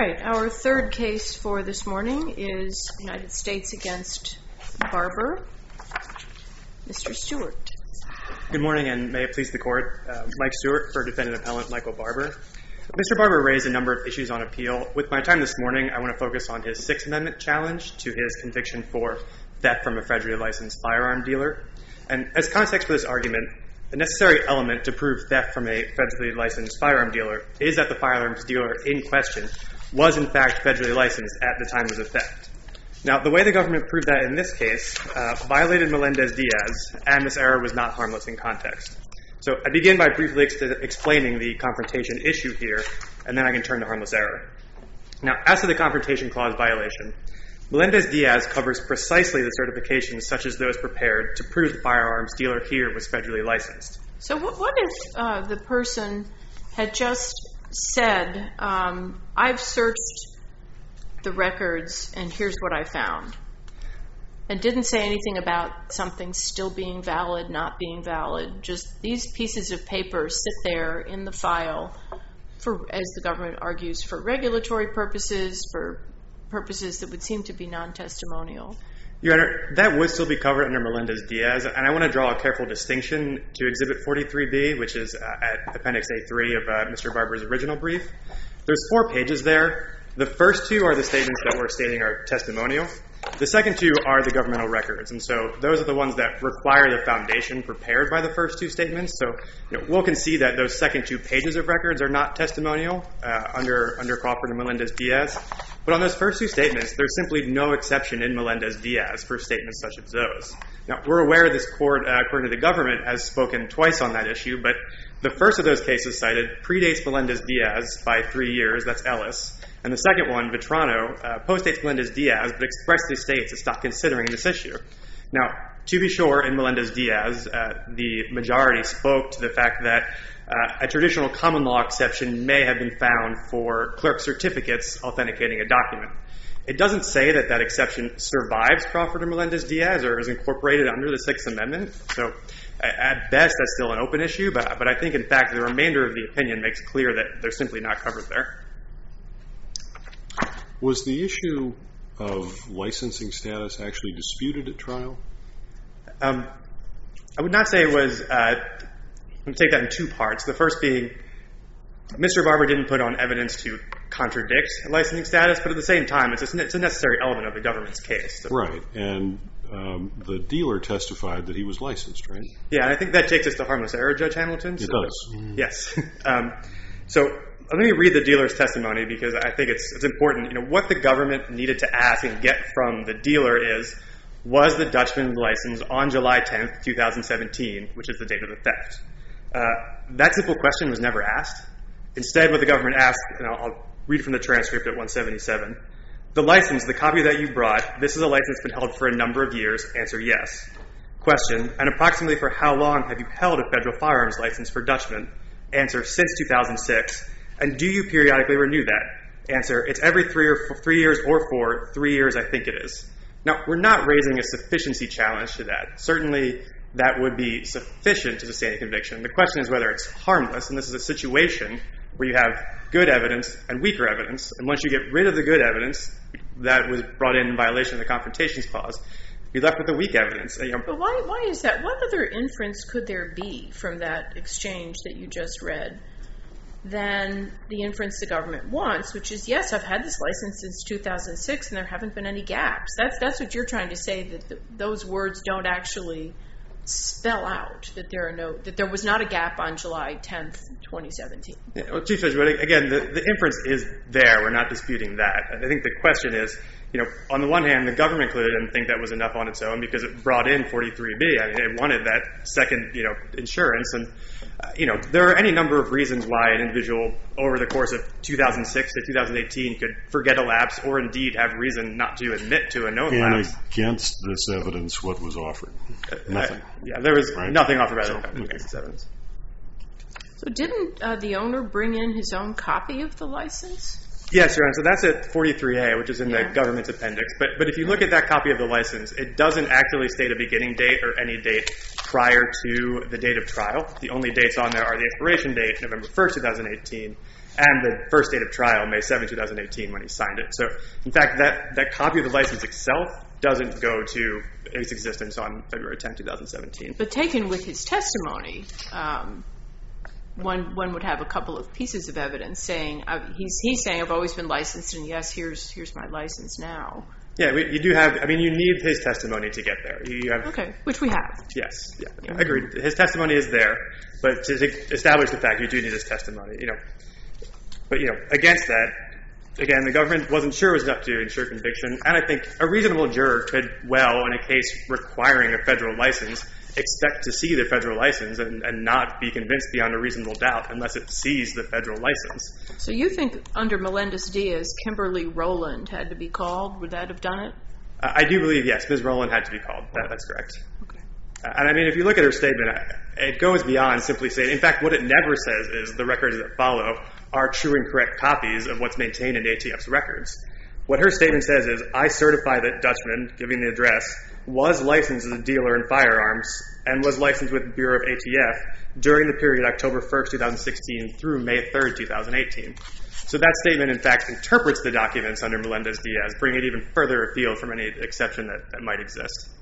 right, our third case for this morning is United States against Barber. Mr. Stewart. Good morning, and may it please the Court. Mike Stewart for Defendant Appellant Michael Barber. Mr. Barber raised a number of issues on appeal. With my time this morning, I want to focus on his Sixth Amendment challenge to his conviction for theft from a federally licensed firearm dealer. And as context for this argument, the necessary element to prove theft from a federally licensed firearm dealer is that the firearms dealer in question was in fact federally licensed at the time of the theft. Now, the way the government proved that in this case violated Melendez-Diaz, and this error was not harmless in context. So I begin by briefly explaining the confrontation issue here, and then I can turn to harmless error. Now, as to the Confrontation Clause violation, Melendez-Diaz covers precisely the certifications such as those prepared to prove the firearms dealer here was federally licensed. So what if the person had just said, I've searched the records and here's what I found, and didn't say anything about something still being valid, not being valid, just these pieces of paper sit there in the file for, as the government argues, for regulatory purposes, for purposes that would seem to be non-testimonial? Your Honor, that would still be covered under Melendez-Diaz, and I want to draw a careful distinction to Exhibit 43B, which is at Appendix A3 of Mr. Barber's original brief. There's 4 pages there. The first 2 are the statements that we're stating are testimonial. The second 2 are the governmental records, and so those are the ones that require the foundation prepared by the first 2 statements. So we'll concede that those second 2 pages of records are not testimonial under Crawford and Melendez-Diaz. But on those first 2 statements, there's simply no exception in Melendez-Diaz for statements such as those. Now, we're aware this court, according to the government, has spoken twice on that issue, but the first of those cases cited predates Melendez-Diaz by 3 years, that's Ellis. And the second one, Vetrano, postdates Melendez-Diaz, but expressly states it's not considering this issue. Now, to be sure, in Melendez-Diaz, the majority spoke to the fact that a traditional common law exception may have been found for clerk certificates authenticating a document. It doesn't say that that exception survives Crawford or Melendez-Diaz or is incorporated under the Sixth Amendment. So at best, that's still an open issue, but I think, in fact, the remainder of the opinion makes clear that they're simply not covered there. Was the issue of licensing status actually disputed at trial? I would not say it was. I'm going to take that in 2 parts. The first being, Mr. Barber didn't put on evidence to contradict licensing status, but at the same time, it's a necessary element of the government's case. So. Right, and the dealer testified that he was licensed, right? Yeah, and I think that takes us to harmless error, Judge Hamilton. It does. Yes. So let me read the dealer's testimony because I think it's important. What the government needed to ask and get from the dealer is, was the Dutchman licensed on July 10th, 2017, which is the date of the theft? That simple question was never asked. Instead, what the government asked, and I'll read from the transcript at 177, the license, the copy that you brought, this is a license been held for a number of years. Answer, yes. Question, and approximately for how long have you held a federal firearms license for Dutchman? Answer, since 2006. And do you periodically renew that? Answer, it's every 3 years or 4. 3 years, I think it is. Now, we're not raising a sufficiency challenge to that. Certainly, that would be sufficient to sustain a conviction. The question is whether it's harmless, and this is a situation where you have good evidence and weaker evidence, and once you get rid of the good evidence that was brought in violation of the Confrontations Clause, you're left with the weak evidence. But why is that? What other inference could there be from that exchange that you just read than the inference the government wants, which is, yes, I've had this license since 2006 and there haven't been any gaps. That's what you're trying to say, that those words don't actually spell out that there was not a gap on July 10th, 2017. Yeah, well, Chief Judge, again, the inference is there. We're not disputing that. I think the question is, on the one hand, the government clearly didn't think that was enough on its own because it brought in 43B. I mean, it wanted that second, insurance. And, there are any number of reasons why an individual over the course of 2006 to 2018 could forget a lapse or indeed have reason not to admit to a known lapse. And against this evidence, what was offered? Nothing. There was nothing offered against this evidence. So didn't the owner bring in his own copy of the license? Yes, Your Honor. So that's at 43A, which is in the government's appendix. But if you look at that copy of the license, it doesn't actually state a beginning date or any date prior to the date of trial. The only dates on there are the expiration date, November 1st, 2018, and the first date of trial, May 7, 2018, when he signed it. So, in fact, that copy of the license itself doesn't go to its existence on February 10, 2017. But taken with his testimony, one would have a couple of pieces of evidence saying, he's saying, I've always been licensed, and yes, here's my license now. Yeah, you do have, you need his testimony to get there. Okay, which we have. Yes, yeah, agreed. His testimony is there, but to establish the fact, you do need his testimony, But, against that, again, the government wasn't sure it was enough to ensure conviction, and I think a reasonable juror could well, in a case requiring a federal license, expect to see the federal license and not be convinced beyond a reasonable doubt unless it sees the federal license. So you think under Melendez-Diaz, Kimberly Rowland had to be called? Would that have done it? I do believe, yes, Ms. Rowland had to be called. That's correct. Okay. And if you look at her statement, it goes beyond simply saying, in fact, what it never says is the records that follow are true and correct copies of what's maintained in ATF's records. What her statement says is, I certify that Dutchman, giving the address, was licensed as a dealer in firearms and was licensed with the Bureau of ATF during the period October 1st, 2016 through May 3rd, 2018. So that statement, in fact, interprets the documents under Melendez-Diaz, bringing it even further afield from any exception that might exist.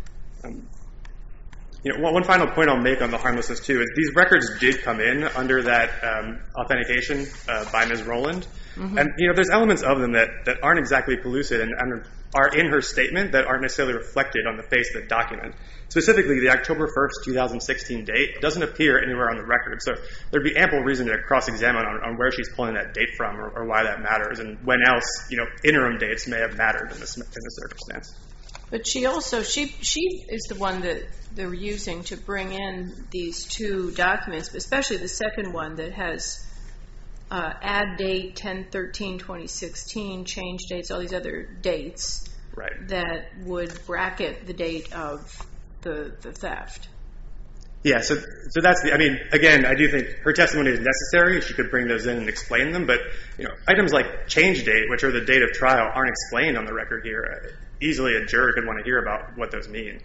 One final point I'll make on the harmlessness, too, is these records did come in under that authentication by Ms. Rowland. Mm-hmm. And, there's elements of them that aren't exactly pellucid and are in her statement that aren't necessarily reflected on the face of the document. Specifically, the October 1st, 2016 date doesn't appear anywhere on the record. So there'd be ample reason to cross-examine on where she's pulling that date from or why that matters and when else, interim dates may have mattered in this circumstance. But she also, she is the one that they're using to bring in these two documents, especially the second one that has add date 10/13/2016, change dates, all these other dates that would bracket the date of the theft. Yeah, so that's again, I do think her testimony is necessary. She could bring those in and explain them, but items like change date, which are the date of trial, aren't explained on the record here. Easily a juror could want to hear about what those mean.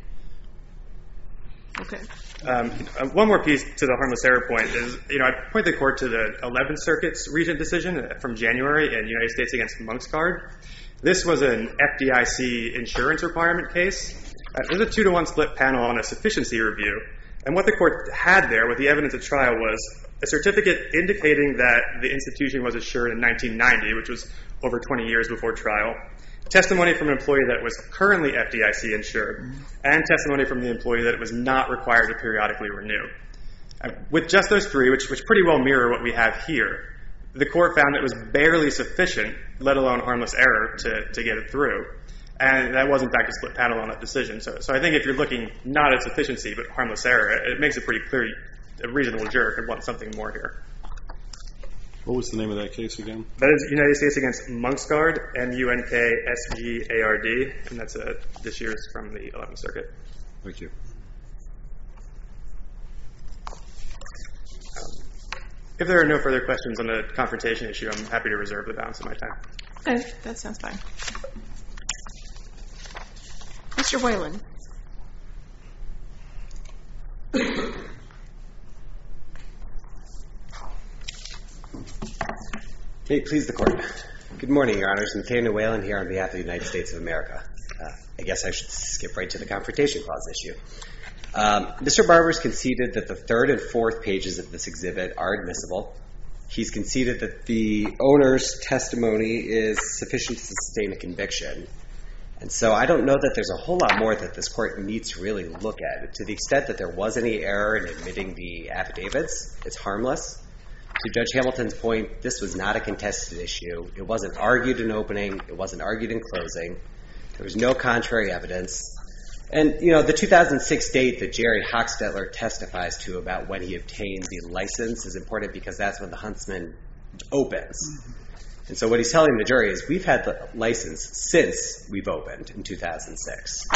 Okay. One more piece to the harmless error point is, I point the court to the 11th Circuit's Regent decision from January in United States against Monksguard. This was an FDIC insurance requirement case. It was a 2-to-1 split panel on a sufficiency review. And what the court had there with the evidence at trial was a certificate indicating that the institution was assured in 1990, which was over 20 years before trial, testimony from an employee that was currently FDIC insured, and testimony from the employee that it was not required to periodically renew. With just those three, which pretty well mirror what we have here, the court found it was barely sufficient, let alone harmless error, to get it through. And that was, in fact, a split panel on that decision. So I think if you're looking not at sufficiency but harmless error, it makes it pretty clear a reasonable juror could want something more here. What was the name of that case again? That is United States against Monksguard, MUNKSGARD, and that's this year's from the 11th Circuit. Thank you. If there are no further questions on the confrontation issue, I'm happy to reserve the balance of my time. Okay, that sounds fine. Mr. Whalen. May it please the Court. Good morning, Your Honors. Nathaniel Whalen here on behalf of the United States of America. I guess I should skip right to the Confrontation Clause issue. Mr. Barber's conceded that the third and fourth pages of this exhibit are admissible. He's conceded that the owner's testimony is sufficient to sustain a conviction. And so I don't know that there's a whole lot more that this Court needs to really look at. To the extent that there was any error in admitting the affidavits, it's harmless. To Judge Hamilton's point, this was not a contested issue. It wasn't argued in opening. It wasn't argued in closing. There was no contrary evidence. And, the 2006 date that Jerry Hochstetler testifies to about when he obtained the license is important because that's when the Huntsman opens. And so what he's telling the jury is we've had the license since we've opened in 2006.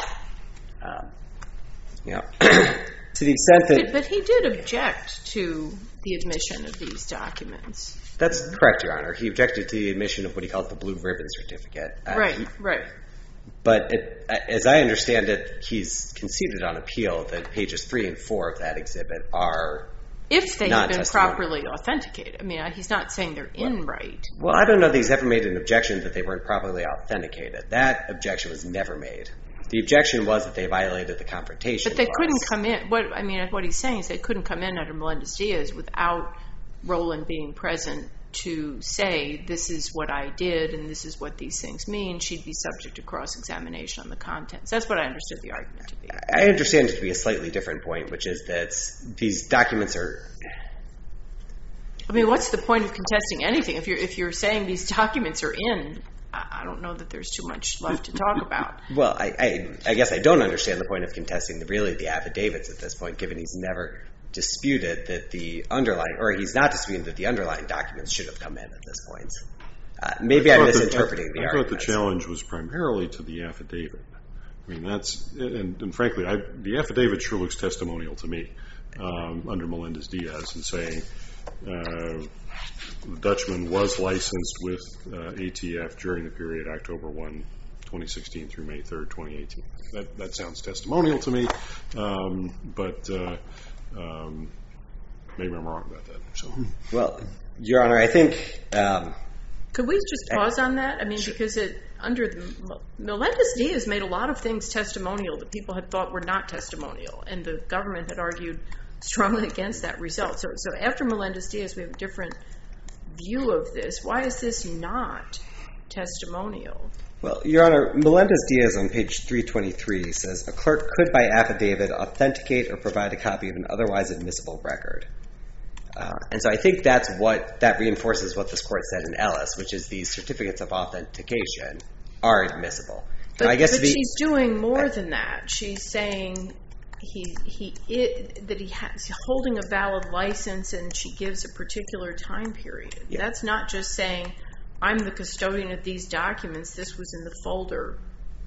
To the extent that... But he did object to the admission of these documents. That's correct, Your Honor. He objected to the admission of what he called the blue ribbon certificate. Right. But as I understand it, he's conceded on appeal that pages 3 and 4 of that exhibit are If they not have been testimony. properly authenticated. I mean, he's not saying they're in right. Well, I don't know that he's ever made an objection that they weren't properly authenticated. That objection was never made. The objection was that they violated the confrontation But they clause. couldn't come in. What he's saying is they couldn't come in under Melendez-Diaz without Roland being present to say, this is what I did and this is what these things mean. She'd be subject to cross-examination on the contents. That's what I understood the argument to be. I understand it to be a slightly different point, which is that these documents are... I mean, what's the point of contesting anything? If you're saying these documents are in, I don't know that there's too much left to talk about. Well, I guess I don't understand the point of contesting the affidavits at this point, given he's never disputed that the underlying, or he's not disputing that the underlying documents should have come in at this point. Maybe I'm misinterpreting the argument. I thought the challenge was primarily to the affidavit. I mean, and frankly, the affidavit sure looks testimonial to me under Melendez-Diaz in saying the Dutchman was licensed with ATF during the period October 1, 2016 through May 3rd, 2018. That sounds testimonial to me, but maybe I'm wrong about that. So. Well, Your Honor, I think... Could we just pause on that? I mean, because Melendez-Diaz made a lot of things testimonial that people had thought were not testimonial, and the government had argued strongly against that result. So after Melendez-Diaz, we have a different view of this. Why is this not testimonial? Well, Your Honor, Melendez-Diaz on page 323 says, a clerk could by affidavit authenticate or provide a copy of an otherwise admissible record. And so I think that reinforces what this court said in Ellis, which is these certificates of authentication are admissible. But she's doing more than that. She's saying that he's holding a valid license, and she gives a particular time period. Yeah. That's not just saying, I'm the custodian of these documents. This was in the folder.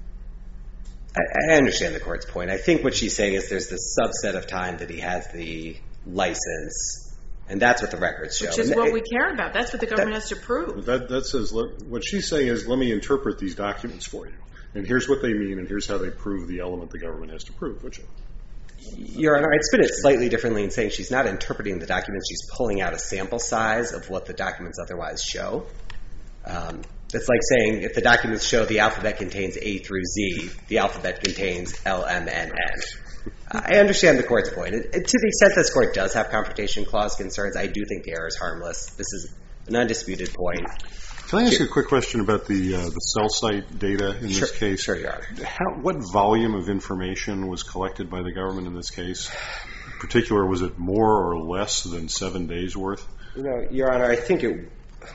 I understand the court's point. I think what she's saying is there's this subset of time that he has the license, and that's what the records show. Which is what we care about. That's what the government has to prove. That says, what she's saying is, let me interpret these documents for you. And here's what they mean, and here's how they prove the element the government has to prove. Your Honor, I'd spin it slightly differently in saying she's not interpreting the documents. She's pulling out a sample size of what the documents otherwise show. It's like saying if the documents show the alphabet contains A through Z, the alphabet contains L, M, N, N. I understand the court's point. To the extent this court does have confrontation clause concerns, I do think the error is harmless. This is an undisputed point. Can I ask you a quick question about the cell site data in this case? Sure, Your Honor. What volume of information was collected by the government in this case? In particular, was it more or less than 7 days worth? No, Your Honor, I think it...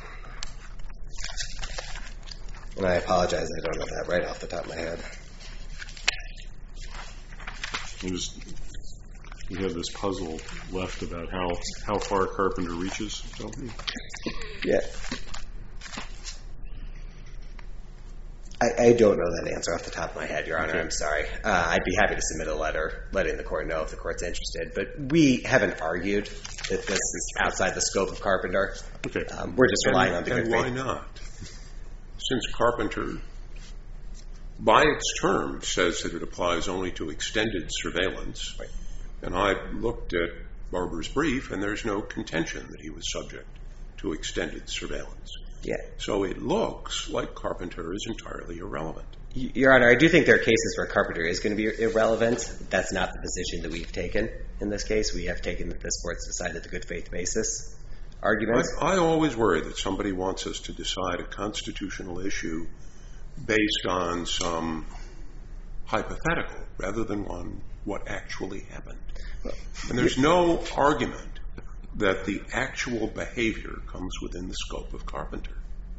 And I apologize, I don't know that right off the top of my head. We have this puzzle left about how far Carpenter reaches. Yeah. I don't know that answer off the top of my head, Your Honor. Okay. I'm sorry. I'd be happy to submit a letter letting the court know if the court's interested. But we haven't argued that this is outside the scope of Carpenter. Okay. We're just relying on the good faith. And why not? Since Carpenter, by its terms, says that it applies only to extended surveillance, right. And I looked at Barber's brief, and there's no contention that he was subject to extended surveillance. Yeah. So it looks like Carpenter is entirely irrelevant. Your Honor, I do think there are cases where Carpenter is going to be irrelevant. That's not the position that we've taken in this case. We have taken that this court's decided the good faith basis argument. I always worry that somebody wants us to decide a constitutional issue based on some hypothetical rather than on what actually happened. And there's no argument that the actual behavior comes within the scope of Carpenter.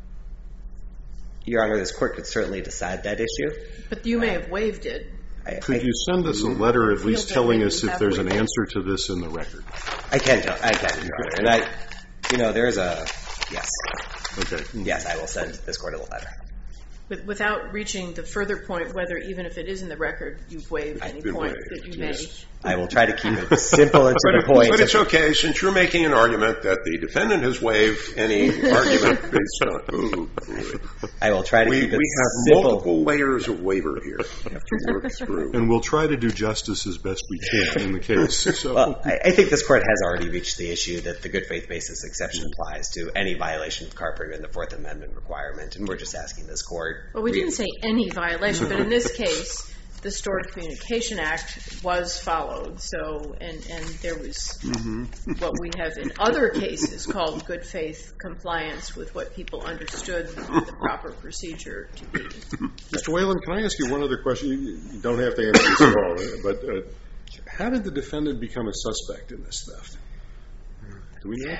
Your Honor, this court could certainly decide that issue. But you may have waived it. Could you send us a letter at least telling us if there's an answer to this in the record? I can, Your Honor. And, there is a... Yes. Okay. Yes, I will send this court a letter. Without reaching the further point, whether even if it is in the record, you've waived any point that you made. I will try to keep it simple and to the point. But it's okay, since you're making an argument that the defendant has waived any argument based on... Ooh. I will try to keep it We have simple. multiple layers of waiver here we have to work through. And we'll try to do justice as best we can in the case. So. Well, I think this court has already reached the issue that the good faith basis exception applies to any violation of Carpenter and the Fourth Amendment requirement, and we're just asking this court. Well, we didn't say any violation, but in this case, the Stored Communication Act was followed. So, and there was what we have in other cases called good faith compliance with what people understood the proper procedure to be. Mr. Whalen, can I ask you one other question? You don't have to answer this at all, but how did the defendant become a suspect in this theft? Do we know?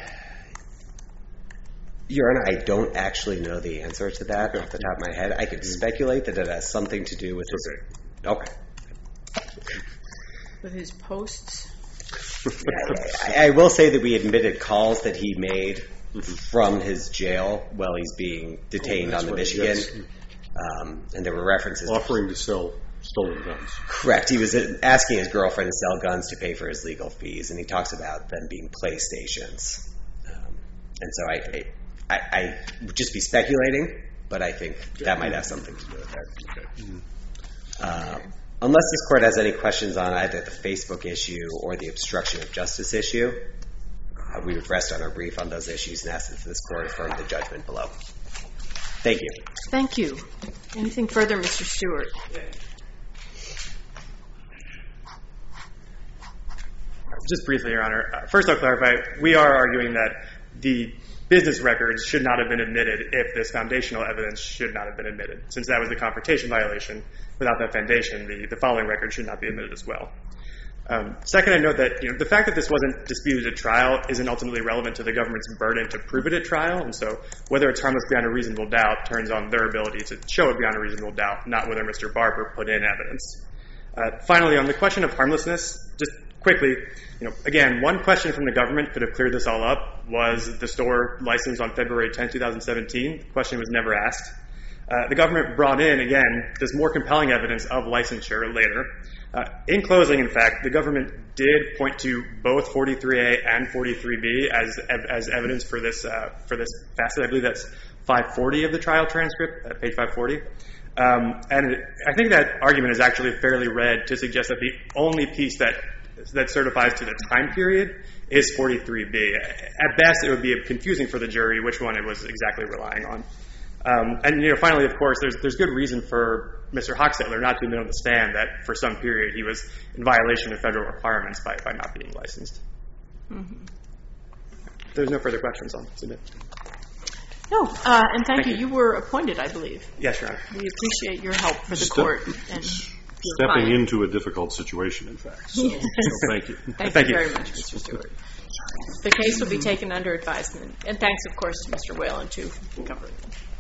Your Honor, I don't actually know the answer to that off the top of my head. I could speculate that it has something to do with his... Okay. With his posts? I will say that we admitted calls that he made from his jail while he's being detained on the Michigan. And there were references... Offering to sell stolen guns. Correct. He was asking his girlfriend to sell guns to pay for his legal fees, and he talks about them being PlayStations. And so I would just be speculating, but I think that might have something to do with it. Unless this court has any questions on either the Facebook issue or the obstruction of justice issue, we would rest on our brief on those issues and ask that this court affirm the judgment below. Thank you. Thank you. Anything further, Mr. Stewart? Just briefly, Your Honor. First, I'll clarify. We are arguing that the business records should not have been admitted if this foundational evidence should not have been admitted. Since that was the confrontation violation, without that foundation, the following record should not be admitted as well. Second, I note that the fact that this wasn't disputed at trial isn't ultimately relevant to the government's burden to prove it at trial, and so whether it's harmless beyond a reasonable doubt turns on their ability to show it beyond a reasonable doubt, not whether Mr. Barber put in evidence. Finally, on the question of harmlessness, just quickly, again, one question from the government could have cleared this all up. Was the store licensed on February 10, 2017? The question was never asked. The government brought in, again, this more compelling evidence of licensure later. In closing, in fact, the government did point to both 43A and 43B as evidence for this facet. I believe that's 540 of the trial transcript, page 540. And I think that argument is actually fairly read to suggest that the only piece that certifies to the time period is 43B. At best, it would be confusing for the jury which one it was exactly relying on. And finally, of course, there's good reason for Mr. Hochstetler not to admit on the stand that for some period he was in violation of federal requirements by not being licensed. Mm-hmm. If there's no further questions, I'll submit. No, and thank you. You were appointed, I believe. Yes, Your Honor. We appreciate your help for the court. And stepping into a difficult situation, in fact. So thank you. Thank you very much, Mr. Stewart. The case will be taken under advisement. And thanks, of course, to Mr. Whalen, too, for covering it.